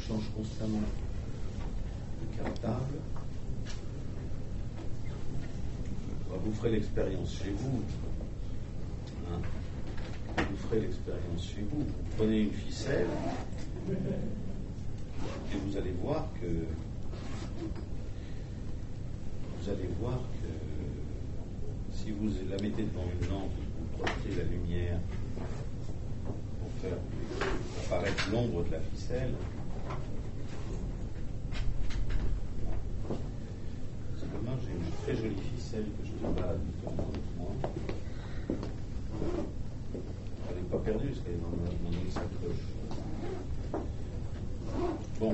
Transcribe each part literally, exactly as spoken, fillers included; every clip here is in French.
change constamment de cartable. Vous ferez l'expérience chez vous. Hein. Vous ferez l'expérience chez vous. Vous prenez une ficelle et vous allez voir que vous allez voir que si vous la mettez devant une lampe, vous projetez la lumière pour faire apparaître l'ombre de la ficelle. C'est dommage, j'ai une très jolie ficelle que je ne sais pas habituellement avec moi. Elle n'est pas perdue parce qu'elle est dans mon, mon sacoche. Bon.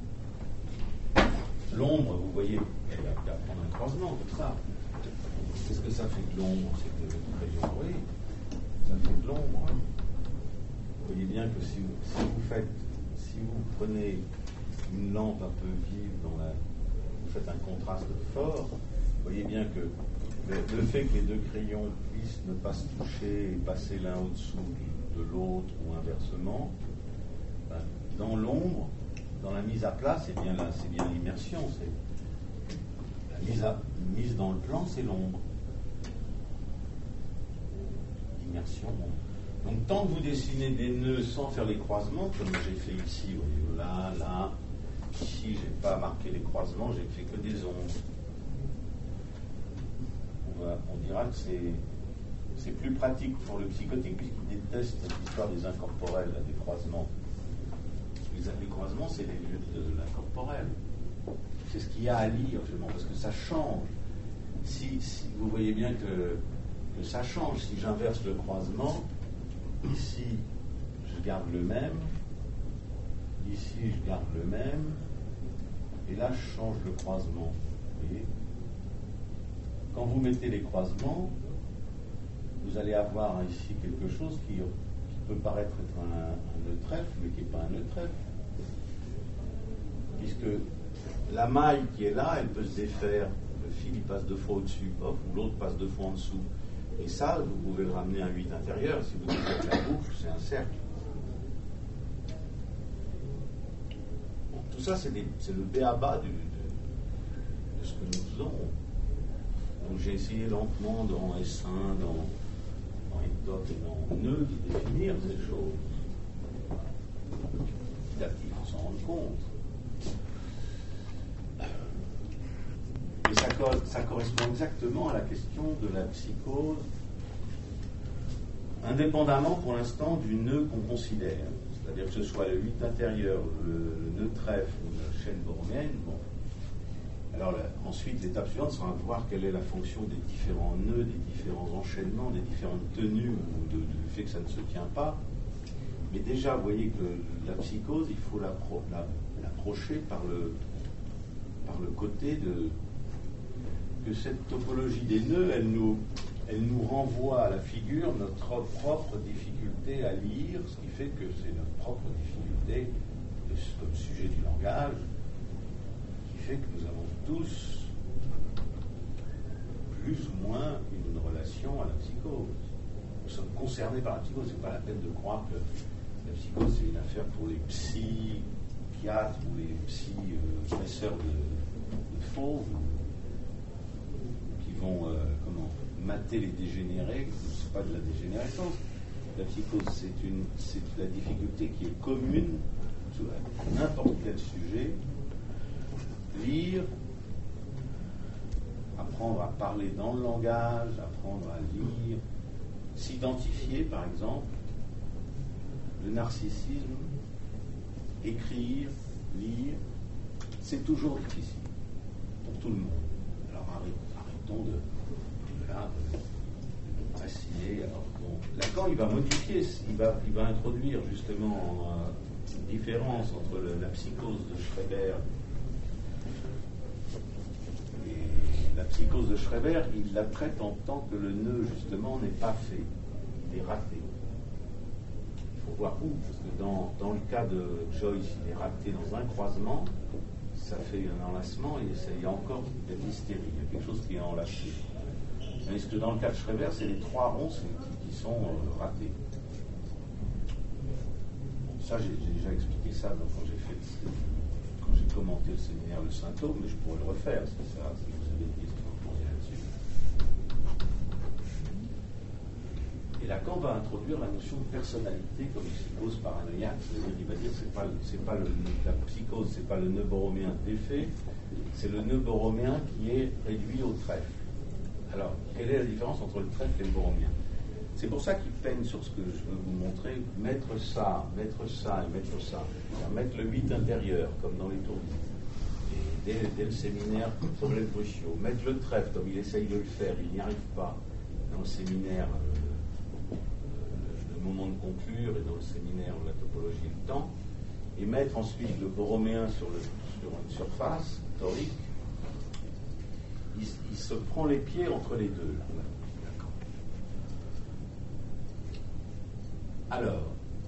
L'ombre, vous voyez, elle va prendre un croisement comme ça. Qu'est-ce que ça fait de l'ombre? C'est que le rayon, oui, ça fait de l'ombre. Vous voyez bien que si vous, si vous faites, si vous prenez une lampe un peu vive, dans la, vous faites un contraste fort, vous voyez bien que le, le fait que les deux crayons puissent ne pas se toucher et passer l'un au-dessous de l'autre ou inversement, ben, dans l'ombre, dans la mise à plat, c'est bien, la, c'est bien l'immersion. C'est, la mise, à, mise dans le plan, c'est l'ombre. L'immersion. Bon. Donc, tant que vous dessinez des nœuds sans faire les croisements, comme j'ai fait ici, vous voyez, là, là, ici, je n'ai pas marqué les croisements, j'ai fait que des ombres. On, va, on dira que c'est, c'est plus pratique pour le psychotique, puisqu'il déteste cette histoire des incorporels, là, des croisements. Les croisements, c'est les lieux de l'incorporel. C'est ce qu'il y a à lire, justement, parce que ça change. Si, si vous voyez bien que, que ça change, si j'inverse le croisement, ici, je garde le même, ici, je garde le même, et là, je change le croisement. Vous voyez ? Quand vous mettez les croisements, vous allez avoir ici quelque chose qui, qui peut paraître être un, un nœud trèfle, mais qui n'est pas un nœud trèfle. Puisque la maille qui est là, elle peut se défaire, le fil il passe deux fois au-dessus, hop, ou l'autre passe deux fois en dessous. Et ça, vous pouvez le ramener à un huit intérieur, si vous faites la boucle, c'est un cercle. Bon, tout ça, c'est, des, c'est le b a ba de, de, de ce que nous faisons. Donc j'ai essayé lentement dans S un, dans, dans étoque et dans nœud, de définir ces choses. Petit à petit, il faut s'en rendre compte. Et ça, ça correspond exactement à la question de la psychose, indépendamment pour l'instant du nœud qu'on considère. C'est-à-dire que ce soit le huit intérieur, le, le nœud trèfle ou la chaîne borroméenne. Bon. Alors là, ensuite, l'étape suivante sera de voir quelle est la fonction des différents nœuds, des différents enchaînements, des différentes tenues, ou de, du fait que ça ne se tient pas. Mais déjà, vous voyez que la psychose, il faut l'appro- la, l'approcher par le, par le côté de... que cette topologie des nœuds, elle nous, elle nous renvoie à la figure notre propre difficulté à lire, ce qui fait que c'est notre propre difficulté de, comme sujet du langage, qui fait que nous avons tous plus ou moins une relation à la psychose. Nous sommes concernés par la psychose. C'est pas la peine de croire que la psychose c'est une affaire pour les psychiatres ou les psy-dresseurs euh, de, de fauves qui vont euh, comment, mater les dégénérés. C'est pas de la dégénérescence. La psychose, c'est, une, c'est la difficulté qui est commune à n'importe quel sujet. Lire, apprendre à parler dans le langage, apprendre à lire, s'identifier par exemple, le narcissisme, écrire, lire, c'est toujours difficile pour tout le monde. Alors arrêtons de, de, là, de, de préciser. Alors, bon, Lacan il va modifier, il va, il va introduire justement euh, une différence entre le, la psychose de Schreber. La psychose de Schreber, il la traite en tant que le nœud, justement, n'est pas fait. Il est raté. Il faut voir où, parce que dans, dans le cas de Joyce, il est raté dans un croisement, ça fait un enlacement, et ça, il y a encore de l'hystérie, il y a quelque chose qui est enlacé. Mais ce que dans le cas de Schreber, c'est les trois ronds qui, qui sont euh, ratés. Bon, ça, j'ai, j'ai déjà expliqué ça donc, quand j'ai fait quand j'ai commenté le séminaire de Saint-Thôme, mais je pourrais le refaire, parce que ça, si vous avez des questions, posez là-dessus. Et Lacan va introduire la notion de personnalité comme psychose paranoïaque, c'est-à-dire qu'il va dire que c'est pas, c'est pas le, la psychose, c'est pas le nœud borroméen défait, c'est le nœud borroméen qui est réduit au trèfle. Alors, quelle est la différence entre le trèfle et le borromien? C'est pour ça qu'il peigne sur ce que je veux vous montrer, mettre ça, mettre ça et mettre ça. Mettre le huit intérieur, comme dans les tours. Et dès, dès le séminaire, problème cruciaux. Mettre le trèfle, comme il essaye de le faire, il n'y arrive pas. Dans le séminaire, euh, le, le moment de conclure, et dans le séminaire, la topologie et le temps. Et mettre ensuite le borroméen sur, le, sur une surface torique. Il, il se prend les pieds entre les deux, là. Alors,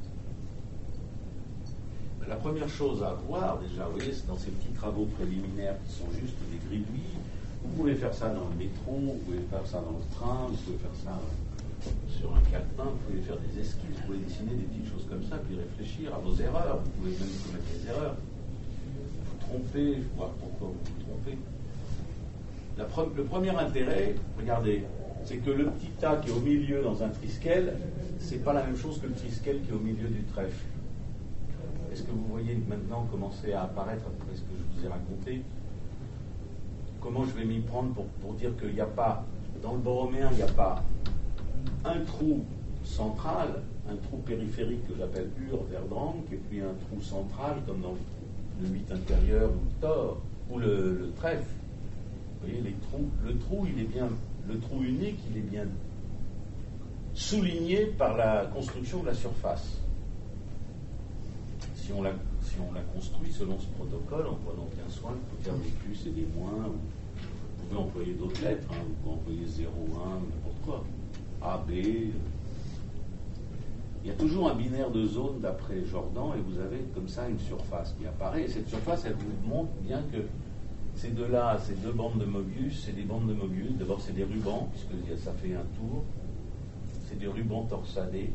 la première chose à voir, déjà, vous voyez, c'est dans ces petits travaux préliminaires qui sont juste des gribouillis. Vous pouvez faire ça dans le métro, vous pouvez faire ça dans le train, vous pouvez faire ça sur un calepin, vous pouvez faire des esquisses, vous pouvez dessiner des petites choses comme ça, puis réfléchir à vos erreurs. Vous pouvez même commettre des erreurs. Vous tromper, voir pourquoi vous vous trompez. La pre- le premier intérêt, regardez, c'est que le petit tas qui est au milieu dans un triskel, c'est pas la même chose que le triskel qui est au milieu du trèfle. Est-ce que vous voyez maintenant commencer à apparaître après ce que je vous ai raconté? Comment je vais m'y prendre pour, pour dire qu'il n'y a pas, dans le borroméen, il n'y a pas un trou central, un trou périphérique que j'appelle Ur-Verdrank, et puis un trou central comme dans le huit intérieur ou le Thor, ou le, le trèfle. Vous voyez, les trous, le trou, il est bien, le trou unique, il est bien souligné par la construction de la surface. Si on la, si on la construit selon ce protocole, en prenant bien soin, vous pouvez faire des plus et des moins, ou vous pouvez employer d'autres lettres, hein, vous pouvez employer zéro, un, n'importe quoi. A, B. Il y a toujours un binaire de zone d'après Jordan, et vous avez comme ça une surface qui apparaît. Et cette surface, elle vous montre bien que ces deux-là, ces deux bandes de Mobius, c'est des bandes de Mobius. D'abord, c'est des rubans, puisque ça fait un tour. C'est des rubans torsadés.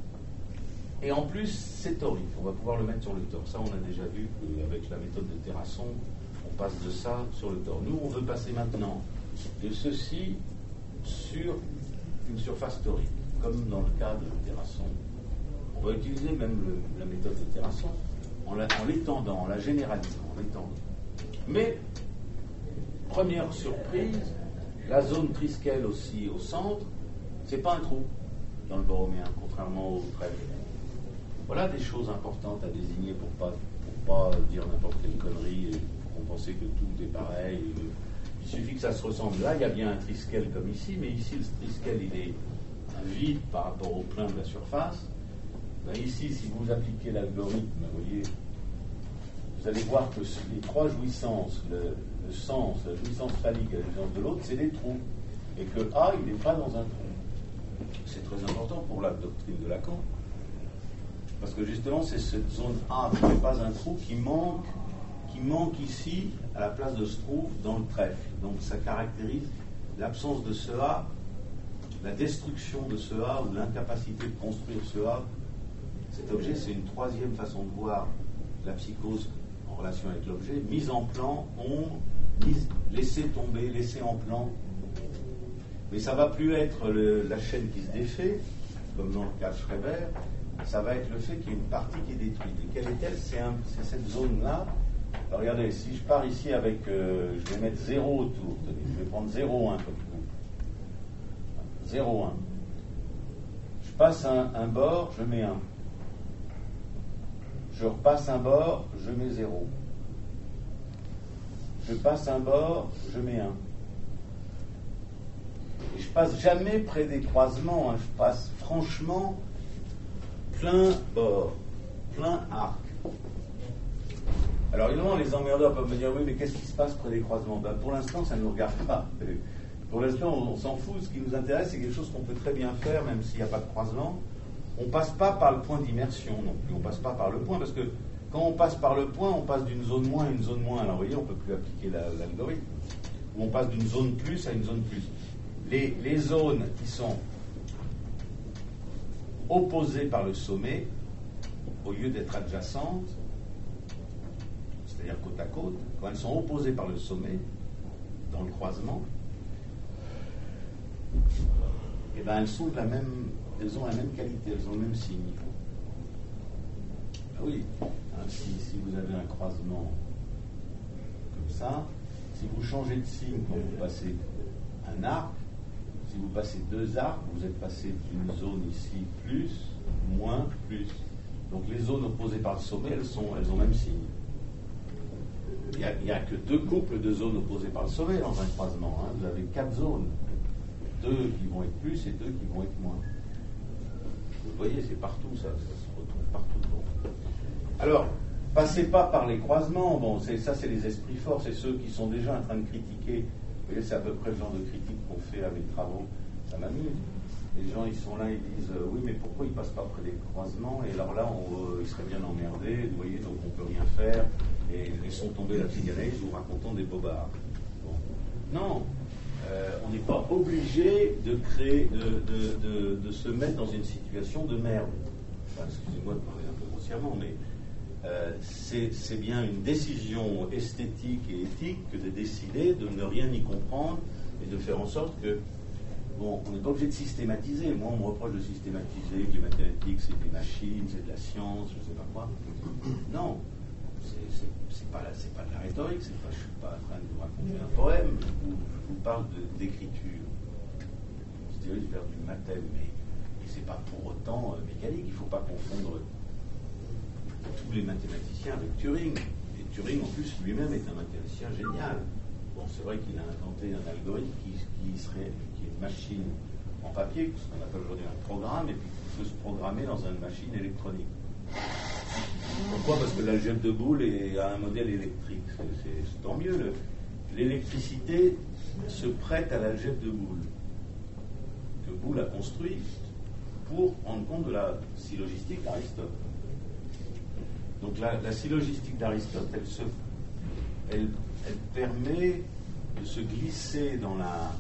Et en plus, c'est torique. On va pouvoir le mettre sur le tore. Ça, on a déjà vu qu'avec la méthode de Terrasson, on passe de ça sur le tore. Nous, on veut passer maintenant de ceci sur une surface torique, comme dans le cas de Terrasson. On va utiliser même le, la méthode de Terrasson en, la, en l'étendant, en la généralisant, en l'étendant. Mais, première surprise, la zone triskel aussi au centre, c'est pas un trou dans le borroméen, contrairement au trèfle. Voilà des choses importantes à désigner pour pas, pour pas dire n'importe quelle connerie et pour penser que tout est pareil. Il suffit que ça se ressemble. Là, il y a bien un triskel comme ici, mais ici, le triskel, il est un vide par rapport au plein de la surface. Ben ici, si vous appliquez l'algorithme, vous voyez, vous allez voir que les trois jouissances, le, le sens, la jouissance phallique et la jouissance de l'autre, c'est des trous. Et que A, il n'est pas dans un trou. C'est très important pour la doctrine de Lacan. Parce que justement, c'est cette zone A qui n'est pas un trou qui manque, qui manque ici, à la place de ce trou, dans le trèfle. Donc ça caractérise l'absence de ce A, la destruction de ce A ou l'incapacité de construire ce A. Cet objet, c'est une troisième façon de voir la psychose en relation avec l'objet. Mise en plan, ombre, mise, laisser tomber, laisser en plan. Mais ça ne va plus être le, la chaîne qui se défait, comme dans le cas de Schreiber. Ça va être le fait qu'il y a une partie qui est détruite. Et quelle est-elle? C'est, un, c'est cette zone-là. Alors regardez, si je pars ici avec, euh, je vais mettre zéro autour, tenez, je vais prendre zéro un comme coup. zéro un. Je passe un, un bord, je mets un. Je repasse un bord, je mets zéro. Je passe un bord, je mets un. Et je passe jamais près des croisements, hein. Je passe franchement plein bord, plein arc. Alors évidemment, les emmerdeurs peuvent me dire, oui, mais qu'est-ce qui se passe près des croisements? Ben, pour l'instant, ça ne nous regarde pas. Pour l'instant, on, on s'en fout. Ce qui nous intéresse, c'est quelque chose qu'on peut très bien faire, même s'il n'y a pas de croisement. On ne passe pas par le point d'immersion non plus. On ne passe pas par le point, parce que quand on passe par le point, on passe d'une zone moins à une zone moins. Alors vous voyez, on ne peut plus appliquer la, l'algorithme. Ou on passe d'une zone plus à une zone plus. Les, les zones qui sont opposées par le sommet, au lieu d'être adjacentes, à côte, quand elles sont opposées par le sommet, dans le croisement, et ben elles sont de la même, elles ont la même qualité, elles ont le même signe. Ah oui, hein, si, si vous avez un croisement comme ça, si vous changez de signe quand vous passez un arc, si vous passez deux arcs, vous êtes passé d'une zone ici plus, moins, plus. Donc les zones opposées par le sommet, elles, sont, elles ont le même signe. Il n'y a, a que deux couples de zones opposées par le sommet dans un croisement. Hein. Vous avez quatre zones. Deux qui vont être plus et deux qui vont être moins. Vous voyez, c'est partout, ça, ça se retrouve partout. Bon. Alors, passez pas par les croisements. Bon, c'est, ça, c'est les esprits forts, c'est ceux qui sont déjà en train de critiquer. Vous voyez, c'est à peu près le genre de critique qu'on fait à mes travaux. Ça m'amuse. Les gens, ils sont là, ils disent euh, oui, mais pourquoi ils passent pas près des croisements? Et alors là, on, euh, ils seraient bien emmerdés, vous voyez, donc on peut rien faire. Et laissons tomber la psychanalyse ou racontons des bobards. Bon. Non, euh, on n'est pas obligé de créer, de, de, de, de se mettre dans une situation de merde. Enfin, excusez-moi de parler un peu grossièrement, mais euh, c'est, c'est bien une décision esthétique et éthique que de décider de ne rien y comprendre et de faire en sorte que bon, on n'est pas obligé de systématiser. Moi, on me reproche de systématiser, que les mathématiques, c'est des machines, c'est de la science, je ne sais pas quoi. Non, c'est, c'est, c'est, pas, la, c'est pas de la rhétorique, c'est pas, je ne suis pas en train de vous raconter un poème, je vous, je vous parle de, d'écriture. Je dirais vers du mathème, mais ce n'est pas pour autant euh, mécanique. Il ne faut pas confondre tous les mathématiciens avec Turing. Et Turing, en plus, lui-même est un mathématicien génial. Bon, c'est vrai qu'il a inventé un algorithme qui, qui serait qui est une machine en papier, ce qu'on appelle aujourd'hui un programme, et puis qui peut se programmer dans une machine électronique. Pourquoi? Parce que l'algèbre de Boole est, a un modèle électrique. C'est, c'est, c'est tant mieux. Le, l'électricité se prête à l'algèbre de Boole, que Boole a construit pour rendre compte de la syllogistique d'Aristote. Donc la, la syllogistique d'Aristote, elle se elle, elle permet de se glisser dans, la,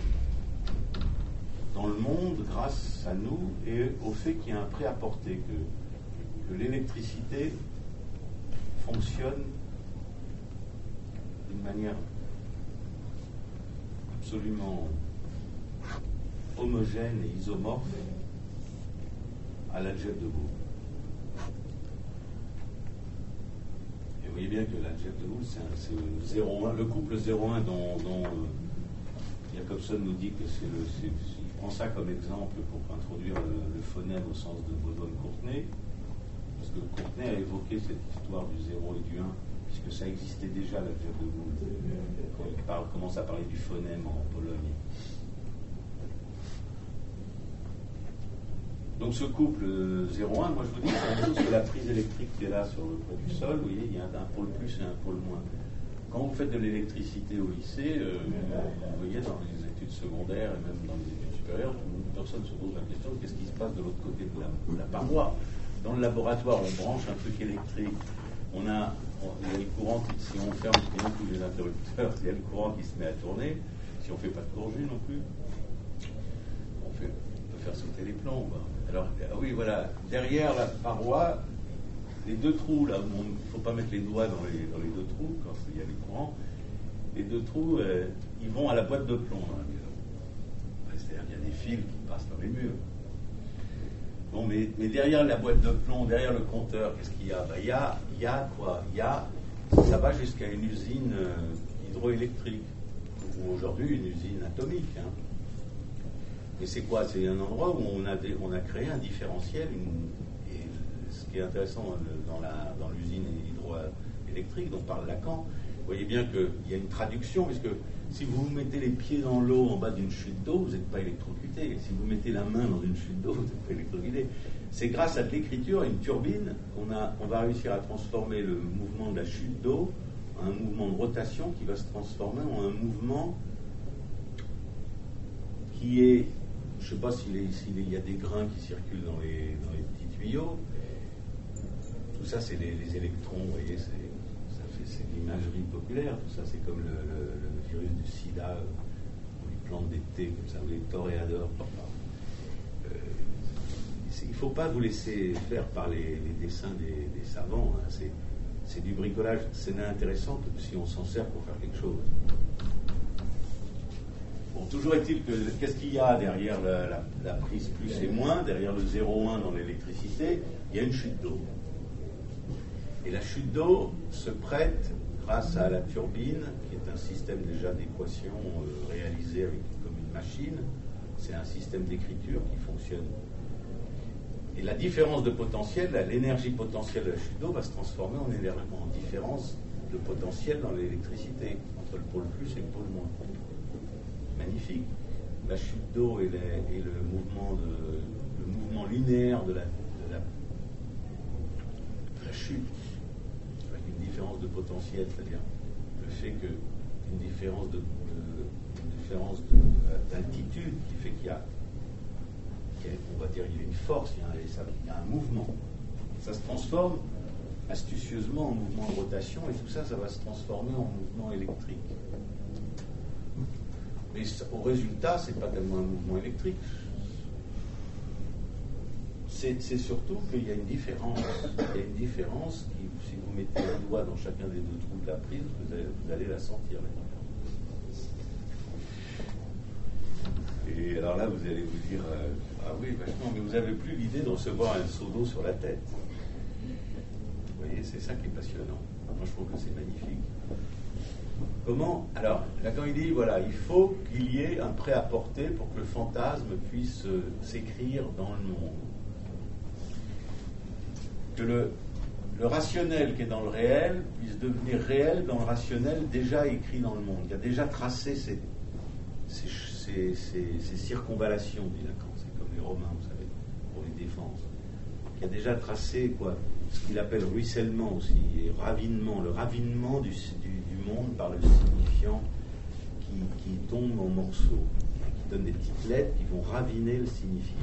dans le monde grâce à nous et au fait qu'il y a un prêt-à-porter, que, que l'électricité fonctionne d'une manière absolument homogène et isomorphe à l'algèbre de Boole. Et vous voyez bien que l'algèbre de Boole, c'est, un, c'est le, zéro un, le couple zéro un dont, dont euh, Jacobson nous dit que c'est le. C'est, il prend ça comme exemple pour introduire le, le phonème au sens de Boswell-Courtenay, parce que Courtenay a évoqué cette histoire du zéro et du un, puisque ça existait déjà l'algèbre de Boole, quand il parle, commence à parler du phonème en Pologne. Donc ce couple zéro un, moi je vous dis, c'est la même chose que la prise électrique qui est là sur le près du sol. Vous voyez, il y a un pôle plus et un pôle moins. Quand vous faites de l'électricité au lycée, euh, vous voyez, dans les études secondaires et même dans les études supérieures, personne ne se pose la question de qu'est-ce qui se passe de l'autre côté de la, de la paroi. Dans le laboratoire, on branche un truc électrique. On a, on, il y a le courant qui, si on ferme tous les interrupteurs, il y a le courant qui se met à tourner. Si on ne fait pas de courge non plus, on, fait, on peut faire sauter les plombs. Alors, oui, voilà, derrière la paroi, les deux trous, là, il ne faut pas mettre les doigts dans les, dans les deux trous quand il y a les courants, les deux trous, euh, ils vont à la boîte de plomb dans la maison. C'est-à-dire qu'il y a des fils qui passent dans les murs. Bon, mais, mais derrière la boîte de plomb, derrière le compteur, qu'est-ce qu'il y a? Ben, il y a, il y a quoi? Il y a, ça va jusqu'à une usine euh, hydroélectrique, ou aujourd'hui une usine atomique, hein. Et c'est quoi? C'est un endroit où on a, des, on a créé un différentiel. Une, et ce qui est intéressant dans, la, dans l'usine hydroélectrique dont parle Lacan, vous voyez bien qu'il y a une traduction, puisque si vous vous mettez les pieds dans l'eau en bas d'une chute d'eau, vous n'êtes pas électrocuté. Si vous mettez la main dans une chute d'eau, vous n'êtes pas électrocuté. C'est grâce à de l'écriture, une turbine, qu'on a, on va réussir à transformer le mouvement de la chute d'eau en un mouvement de rotation qui va se transformer en un mouvement qui est... Je ne sais pas s'il, est, s'il est, y a des grains qui circulent dans les, dans les petits tuyaux. Tout ça, c'est les, les électrons, vous voyez, c'est, ça fait, c'est de l'imagerie populaire. Tout ça, c'est comme le, le, le virus du sida. On lui plante des thés comme ça, les toréadors. Euh, il ne faut pas vous laisser faire par les, les dessins des, des savants. Hein, c'est, c'est du bricolage, ce n'est intéressant que si on s'en sert pour faire quelque chose. Bon, toujours est-il que qu'est-ce qu'il y a derrière la, la, la prise plus et moins, derrière le zéro un dans l'électricité, il y a une chute d'eau. Et la chute d'eau se prête grâce à la turbine, qui est un système déjà d'équation euh, réalisé avec, comme une machine. C'est un système d'écriture qui fonctionne. Et la différence de potentiel, l'énergie potentielle de la chute d'eau va se transformer en, en différence de potentiel dans l'électricité, entre le pôle plus et le pôle moins. Magnifique. La chute d'eau et, et le, mouvement de, le mouvement linéaire de la, de la, de la chute, avec une différence de potentiel, c'est-à-dire le fait qu'une différence de, de, une différence de, d'altitude qui fait qu'il y a, qu'il y a, on va dire, il y a une force, il y a un, ça, il y a un mouvement. Ça se transforme astucieusement en mouvement de rotation, et tout ça, ça va se transformer en mouvement électrique. Mais au résultat, ce n'est pas tellement un mouvement électrique. C'est, c'est surtout qu'il y a une différence. Il y a une différence qui, si vous mettez un doigt dans chacun des deux trous de la prise, vous allez, vous allez la sentir. Et alors là, vous allez vous dire, euh, ah oui, vachement, mais vous n'avez plus l'idée de recevoir un seau d'eau sur la tête. Vous voyez, c'est ça qui est passionnant. Moi, je trouve que c'est magnifique. Comment? Alors, là, quand il dit, voilà, il faut qu'il y ait un prêt-à-porter pour que le fantasme puisse euh, s'écrire dans le monde. Que le, le rationnel qui est dans le réel puisse devenir réel dans le rationnel déjà écrit dans le monde, qui a déjà tracé ces, ces, ces, ces, ces circonvallations, dit Lacan, c'est comme les Romains, vous savez, pour les défenses, qui a déjà tracé, quoi, ce qu'il appelle ruissellement aussi, et ravinement, le ravinement du, du monde par le signifiant qui, qui tombe en morceaux, qui donne des petites lettres qui vont raviner le signifié.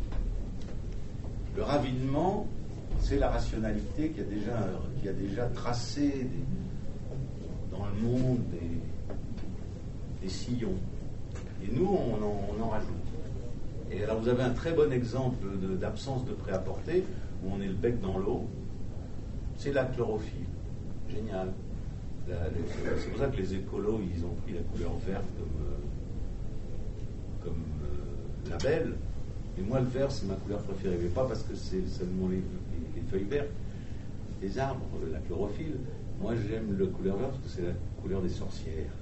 Le ravinement, c'est la rationalité qui a déjà, qui a déjà tracé des, dans le monde des, des sillons. Et nous, on en, on en rajoute. Et alors, vous avez un très bon exemple de, d'absence de prêt-à-porter, où on est le bec dans l'eau, c'est la chlorophylle. Génial. La, les, c'est pour ça que les écolos, ils ont pris la couleur verte comme, euh, comme euh, label. Et moi, le vert, c'est ma couleur préférée. Mais pas parce que c'est seulement les, les, les feuilles vertes, les arbres, la chlorophylle. Moi, j'aime la couleur verte parce que c'est la couleur des sorcières.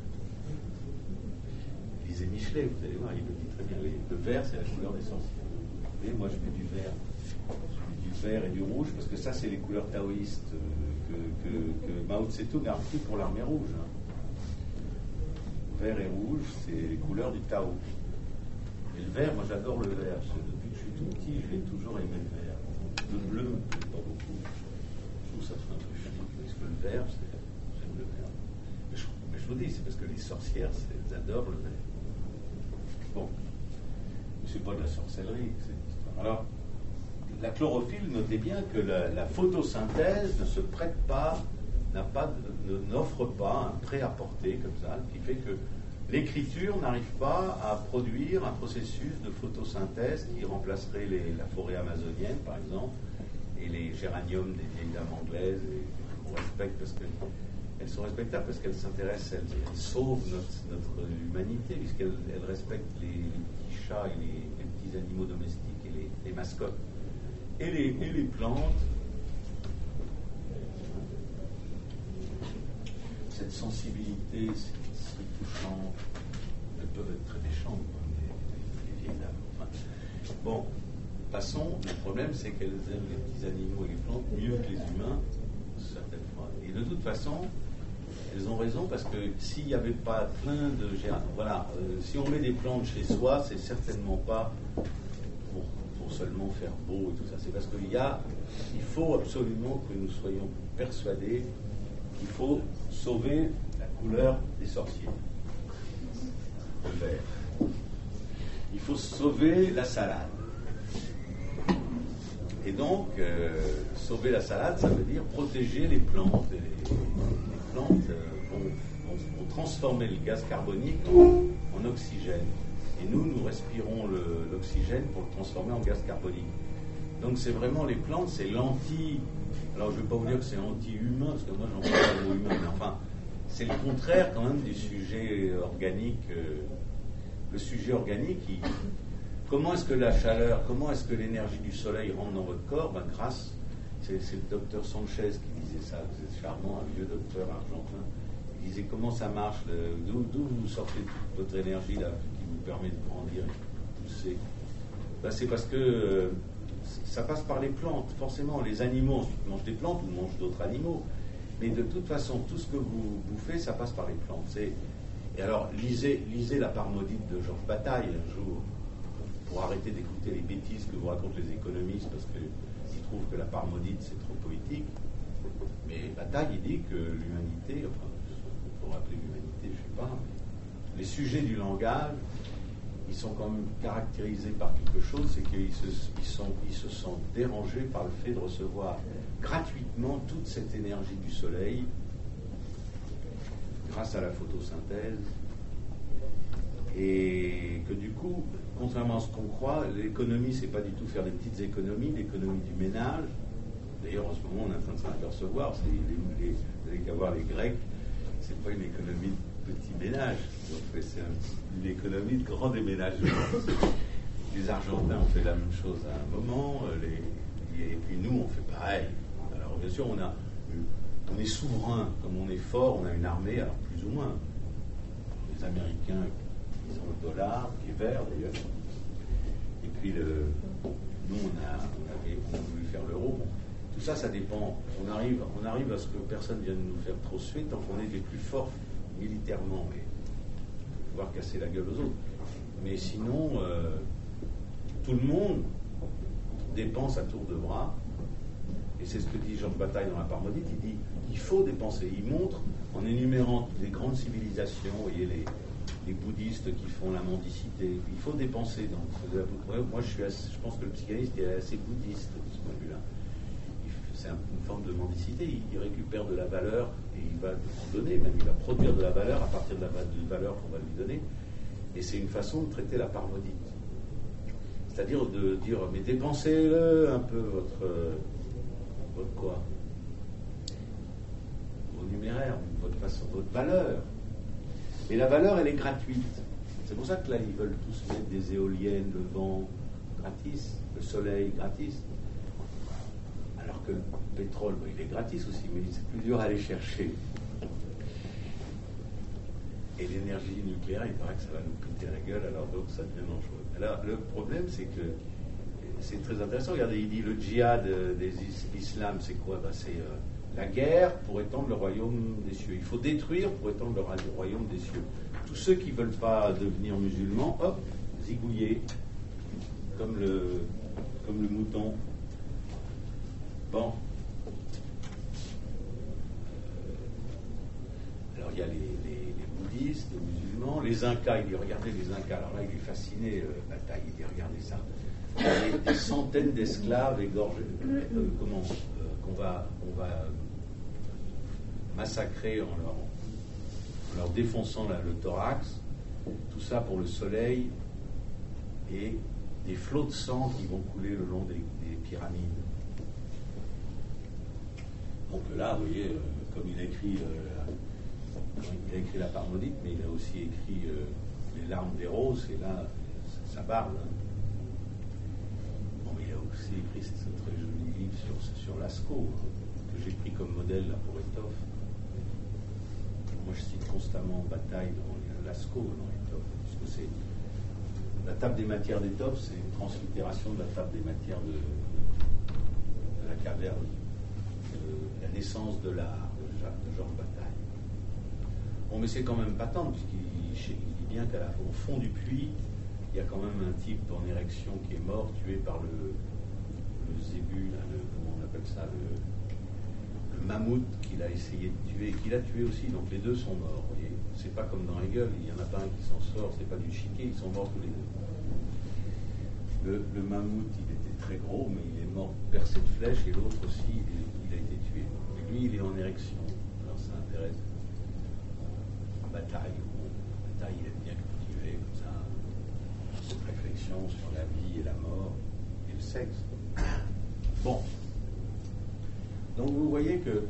Lisez Michelet, vous allez voir, il le dit très bien. Le vert, c'est la couleur des sorcières. Et moi, je mets du vert. Je mets du vert et du rouge parce que ça, c'est les couleurs taoïstes. Euh, Que, que, que Mao Tse-tung a repris pour l'armée rouge. Hein. Vert et rouge, c'est les couleurs du Tao. Et le vert, moi j'adore le vert. Depuis que je suis tout petit, j'ai toujours aimé le vert. Le bleu, pas beaucoup. Je trouve ça un peu chic. Parce que le vert, c'est, j'aime le vert. Mais je, mais je vous dis, c'est parce que les sorcières, elles adorent le vert. Bon. Mais c'est pas de la sorcellerie, cette histoire. Alors, la chlorophylle, notez bien que la, la photosynthèse ne se prête pas, n'a pas, ne, n'offre pas un prêt-à-porter comme ça, qui fait que l'écriture n'arrive pas à produire un processus de photosynthèse qui remplacerait les, la forêt amazonienne, par exemple, et les géraniums des vieilles dames anglaises, et qu'on respecte parce qu'elles sont respectables, parce qu'elles s'intéressent, elles, elles sauvent notre, notre humanité, puisqu'elles elles respectent les, les petits chats et les, les petits animaux domestiques et les, les mascottes. Et les, et les plantes, cette sensibilité si touchante, elles peuvent être très méchantes, les, les vieilles dames. Enfin, bon, passons, le problème c'est qu'elles aiment les petits animaux et les plantes mieux que les humains, certaines fois. Et de toute façon, elles ont raison parce que s'il n'y avait pas plein de géraniums, voilà, euh, si on met des plantes chez soi, c'est certainement pas pour seulement faire beau et tout ça, c'est parce qu'il y a, il faut absolument que nous soyons persuadés qu'il faut sauver la couleur des sorciers, le vert. Il faut sauver la salade. Et donc, euh, sauver la salade, ça veut dire protéger les plantes. Et les, les plantes euh, vont, vont, vont transformer le gaz carbonique en, en oxygène. Et nous, nous respirons le, l'oxygène pour le transformer en gaz carbonique. Donc c'est vraiment les plantes, c'est l'anti, Alors je ne vais pas vous dire que c'est anti-humain, parce que moi j'en parle pas le mot humain, mais enfin, c'est le contraire quand même du sujet organique. Euh, le sujet organique, il, comment est-ce que la chaleur, comment est-ce que l'énergie du soleil rentre dans votre corps? Ben, grâce, c'est, c'est le docteur Sanchez qui disait ça, vous êtes charmant, un vieux docteur argentin. Il disait comment ça marche, le, d'où, d'où vous sortez toute votre énergie là, qui vous permet de grandir et de pousser. Ben, c'est parce que euh, ça passe par les plantes, forcément. Les animaux ensuite mangent des plantes ou mangent d'autres animaux. Mais de toute façon, tout ce que vous bouffez, ça passe par les plantes. C'est... Et alors, lisez, lisez La part maudite de Georges Bataille un jour, pour arrêter d'écouter les bêtises que vous racontent les économistes, parce qu'ils trouvent que La part maudite, c'est trop poétique. Mais Bataille, il dit que l'humanité, enfin, pour rappeler l'humanité, je ne sais pas, mais les sujets du langage, ils sont quand même caractérisés par quelque chose, c'est qu'ils se, ils sont, ils se sentent dérangés par le fait de recevoir gratuitement toute cette énergie du soleil, grâce à la photosynthèse, et que du coup, contrairement à ce qu'on croit, l'économie, c'est pas du tout faire des petites économies, l'économie du ménage. D'ailleurs, en ce moment, on est en train de s'en apercevoir, c'est les, les, vous avez qu'à voir les Grecs, c'est pas une économie de petit ménage, donc c'est un, une économie de grand déménagement. Les Argentins ont fait la même chose à un moment, les, et puis nous, on fait pareil. Alors, bien sûr, on a on est souverain, comme on est fort, on a une armée, alors plus ou moins. Les Américains, ils ont le dollar, qui est vert d'ailleurs. Et puis, le, nous, on a, on, avait, on a voulu faire l'euro. Bon, tout ça, ça dépend. On arrive, on arrive à ce que personne vienne nous faire trop suer, tant qu'on est les plus forts militairement, et pouvoir casser la gueule aux autres. Mais sinon, euh, tout le monde dépense à tour de bras. Et c'est ce que dit Georges Bataille dans La part maudite, il dit il faut dépenser. Il montre, en énumérant les grandes civilisations, vous voyez, les, les bouddhistes qui font la mendicité, il faut dépenser. Donc, moi, je, suis assez, je pense que le psychanalyste est assez bouddhiste de ce point de vue-là. C'est une forme de mendicité, il, il récupère de la valeur et il va en donner, même il va produire de la valeur à partir de la de valeur qu'on va lui donner. Et c'est une façon de traiter la part maudite. C'est-à-dire de dire, mais dépensez-le un peu votre... votre quoi? Vos numéraires, votre façon, votre valeur. Et la valeur, elle est gratuite. C'est pour ça que là, ils veulent tous mettre des éoliennes, le vent gratis, le soleil gratis. Alors que le pétrole, bon, il est gratis aussi, mais c'est plus dur à aller chercher. Et l'énergie nucléaire, il paraît que ça va nous péter la gueule, alors donc ça devient dangereux. Alors le problème, c'est que c'est très intéressant. Regardez, il dit le djihad des l'islam, c'est quoi? Ben, c'est euh, la guerre pour étendre le royaume des cieux. Il faut détruire pour étendre le royaume des cieux. Tous ceux qui ne veulent pas devenir musulmans, hop, zigouillés, comme le, comme le mouton. Bon. Alors il y a les, les, les bouddhistes, les musulmans, les Incas. Il dit regardez les Incas. Alors là, il est fasciné, euh, Bataille. Il dit regardez ça. Des, des centaines d'esclaves égorgés, euh, comment, euh, qu'on va, on va massacrer en leur, en leur défonçant la, le thorax, tout ça pour le soleil et des flots de sang qui vont couler le long des, des pyramides. Donc là, vous voyez, euh, comme il a écrit, euh, il a écrit La part maudite, mais il a aussi écrit euh, Les larmes des roses, et là, ça, ça parle. Hein. Il a aussi écrit ce très joli livre sur, sur Lascaux, hein, que j'ai pris comme modèle là, pour Étoffe. Moi, je cite constamment Bataille dans Lascaux, dans Étoffe, puisque c'est la table des matières d'Étoffe, c'est une translittération de la table des matières de, de la caverne, de la naissance de l'art de, de Georges Bataille. Bon, mais c'est quand même patent, puisqu'il il dit bien qu'au fond du puits, il y a quand même un type en érection qui est mort, tué par le, le zébu, là, le, comment on appelle ça, le, le mammouth qu'il a essayé de tuer, et qu'il a tué aussi. Donc les deux sont morts. Vous voyez, c'est pas comme dans Hegel, il y en a pas un qui s'en sort, c'est pas du chiquet, ils sont morts tous les deux. Le, le mammouth, il était très gros, mais il est mort percé de flèches, et l'autre aussi, il, il a été tué. Et lui, il est en érection. Alors ça intéresse. Bataille, Bataille, il aime bien cultiver comme ça. Cette réflexion sur la vie et la mort et le sexe. Bon. Donc vous voyez que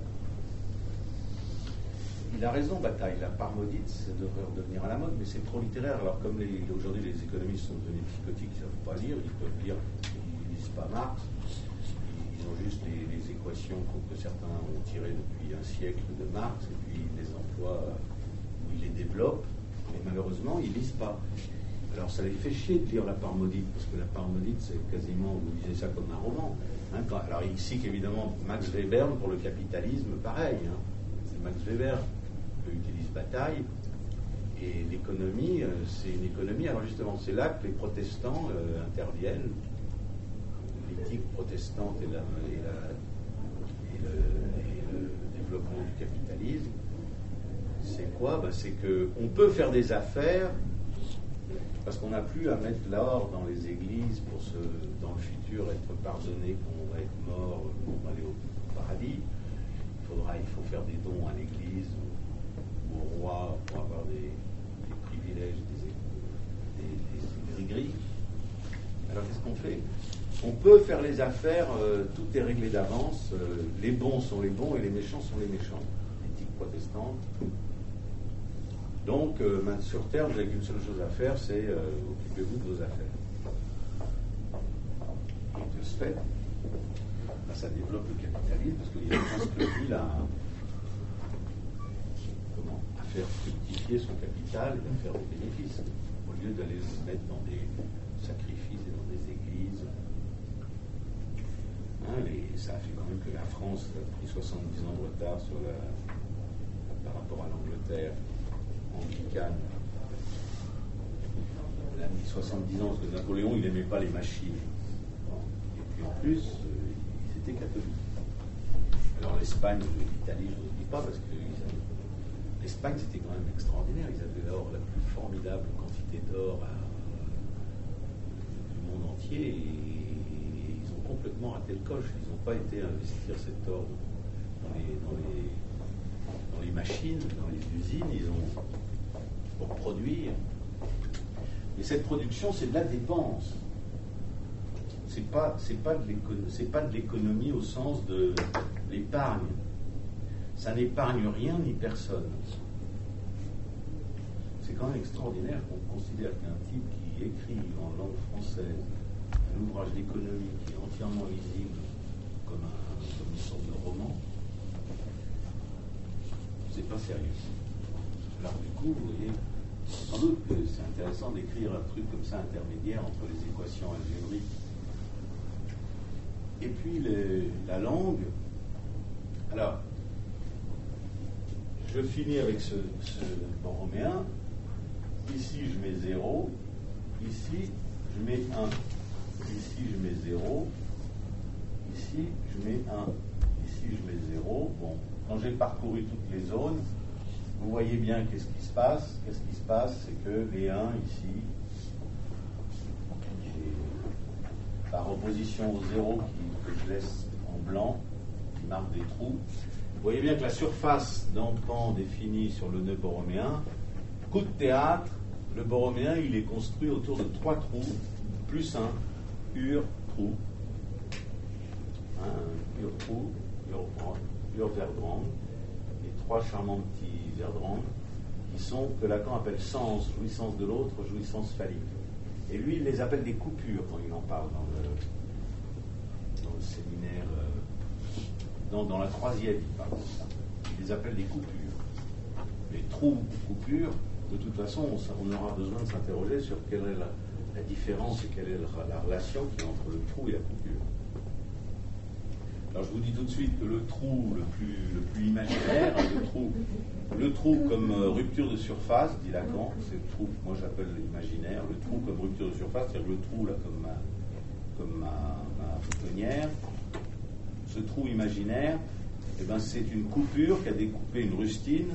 il a raison, Bataille, la part maudite, ça devrait redevenir à la mode, mais c'est trop littéraire. Alors comme les, aujourd'hui les économistes sont devenus psychotiques, ils ne savent pas lire, ils peuvent lire, ils ne lisent pas Marx, ils ont juste les, les équations que certains ont tirées depuis un siècle de Marx, et puis ils les emploient où ils les développent, mais malheureusement ils ne lisent pas. Alors ça les fait chier de lire la part maudite, parce que la part maudite c'est quasiment, vous lisez ça comme un roman. Hein, quand, alors ici qu'évidemment Max Weber, pour le capitalisme, pareil, hein, c'est Max Weber utilise Bataille, et l'économie, euh, c'est une économie, alors justement, c'est là que les protestants euh, interviennent, l'éthique protestante et, la, et, la, et, le, et le développement du capitalisme. C'est quoi? Ben, c'est qu'on peut faire des affaires, parce qu'on n'a plus à mettre l'or dans les églises pour se, dans le futur être pardonné quand on va être mort, pour aller au paradis. Il faudra, il faut faire des dons à l'église, au roi pour avoir des, des privilèges, des, des, des gris-gris. Alors qu'est-ce qu'on fait? On peut faire les affaires, euh, tout est réglé d'avance, euh, les bons sont les bons et les méchants sont les méchants. L'éthique protestante. Donc, euh, sur Terre, vous n'avez qu'une seule chose à faire, c'est euh, occupez-vous de vos affaires. Et de ce fait, ben, ça développe le capitalisme, parce qu'il y a une transclopie là. Faire fructifier son capital et de faire des bénéfices, au lieu d'aller se mettre dans des sacrifices et dans des églises. Hein, et ça a fait quand même que la France a pris soixante-dix ans de retard sur la, par rapport à l'Angleterre anglicane. Elle a mis soixante-dix ans parce que Napoléon il n'aimait pas les machines. Bon. Et puis en plus, euh, ils étaient catholiques. Alors l'Espagne, l'Italie, je ne vous dis pas parce que l'Espagne, c'était quand même extraordinaire. Ils avaient l'or, la plus formidable quantité d'or à, du monde entier, et ils ont complètement raté le coche. Ils n'ont pas été investir cet or dans les, dans les, dans les machines, dans les usines. Ils ont pour produire. Et cette production, c'est de la dépense. C'est pas, c'est pas de l'économie, c'est pas de l'économie au sens de l'épargne. Ça n'épargne rien ni personne. C'est quand même extraordinaire qu'on considère qu'un type qui écrit en langue française un ouvrage d'économie qui est entièrement lisible comme, un, comme une sorte de roman, c'est pas sérieux. Alors du coup, vous voyez, sans doute que c'est intéressant d'écrire un truc comme ça intermédiaire entre les équations algébriques et puis les, la langue. Alors, je finis avec ce, ce borroméen. Ici, je mets zéro. Ici, je mets un. Ici, je mets zéro. Ici, je mets un. Ici, je mets zéro. Bon, quand j'ai parcouru toutes les zones, vous voyez bien qu'est-ce qui se passe. Qu'est-ce qui se passe, c'est que les un ici, par opposition au zéro qui, que je laisse en blanc, qui marque des trous, vous voyez bien que la surface d'un pan définie sur le nœud borroméen, coup de théâtre, le borroméen il est construit autour de trois trous, plus un pur trou. Un pur trou, pur, pur Verdrand, et trois charmants petits Verdrand, qui sont, que Lacan appelle sens, jouissance de l'autre, jouissance phallique. Et lui, il les appelle des coupures quand il en parle dans le, dans le séminaire. Euh, dans, dans la troisième, il parle de ça. Il les appelle des coupures. Les trous coupures, de toute façon, on, on aura besoin de s'interroger sur quelle est la, la différence et quelle est la, la relation qui est entre le trou et la coupure. Alors je vous dis tout de suite que le trou le plus, le plus imaginaire, le trou, le trou comme euh, rupture de surface, dit Lacan, c'est le trou que moi j'appelle l'imaginaire, le trou comme rupture de surface, c'est-à-dire le trou là comme ma, comme ma, ma boutonnière. Ce trou imaginaire, eh ben, c'est une coupure qui a découpé une rustine.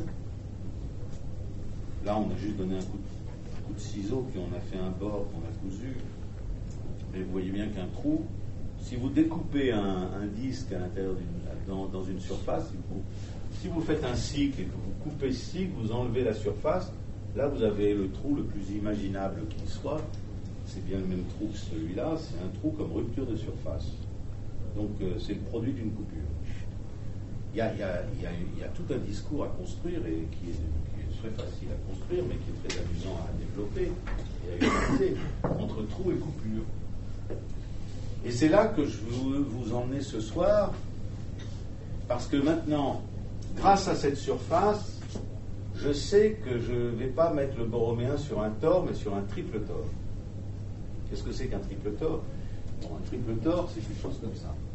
Là on a juste donné un coup de, un coup de ciseau, puis on a fait un bord qu'on a cousu. Mais vous voyez bien qu'un trou, si vous découpez un, un disque à l'intérieur d'une, dans, dans une surface, si vous, si vous faites un cycle et que vous coupez ce cycle, vous enlevez la surface, là vous avez le trou le plus imaginable qui soit. C'est bien le même trou que celui-là, c'est un trou comme rupture de surface. Donc euh, c'est le produit d'une coupure. il y a, il y a, il y a, il y a tout un discours à construire et qui est, qui est très facile à construire, mais qui est très amusant à développer et à utiliser entre trou et coupure. Et c'est là que je veux vous emmener ce soir, parce que maintenant, grâce à cette surface, je sais que je ne vais pas mettre le borroméen sur un tore, mais sur un triple tore. Qu'est-ce que c'est qu'un triple tore? Bon, un triple tore, c'est quelque chose comme ça.